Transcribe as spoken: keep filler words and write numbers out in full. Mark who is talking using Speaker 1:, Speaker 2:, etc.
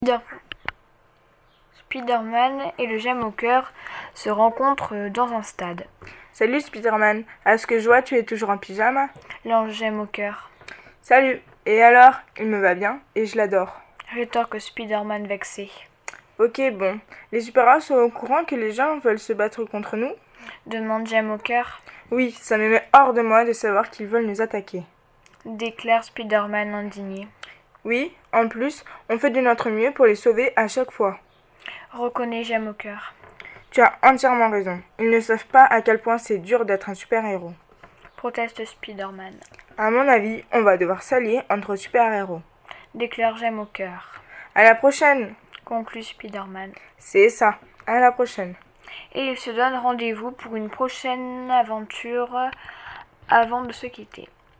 Speaker 1: Spider- Spider-Man et le Gemme au cœur se rencontrent dans un stade.
Speaker 2: Salut Spider-Man, à ce que je vois, tu es toujours en pyjama?
Speaker 1: L'ange Gemme au cœur.
Speaker 2: Salut, et alors? Il me va bien, et je l'adore.
Speaker 1: Rétorque Spider-Man vexé.
Speaker 2: Ok, bon. Les super-héros sont au courant que les gens veulent se battre contre nous?
Speaker 1: Demande Gemme au cœur.
Speaker 2: Oui, ça me met hors de moi de savoir qu'ils veulent nous attaquer.
Speaker 1: Déclare Spider-Man indigné.
Speaker 2: Oui, en plus, on fait de notre mieux pour les sauver à chaque fois.
Speaker 1: Reconnaît Gemme au cœur.
Speaker 2: Tu as entièrement raison. Ils ne savent pas à quel point c'est dur d'être un super-héros.
Speaker 1: Proteste Spider-Man.
Speaker 2: À mon avis, on va devoir s'allier entre super-héros.
Speaker 1: Déclare Gemme au cœur.
Speaker 2: À la prochaine!
Speaker 1: Conclut Spider-Man.
Speaker 2: C'est ça. À la prochaine.
Speaker 1: Et ils se donnent rendez-vous pour une prochaine aventure avant de se quitter.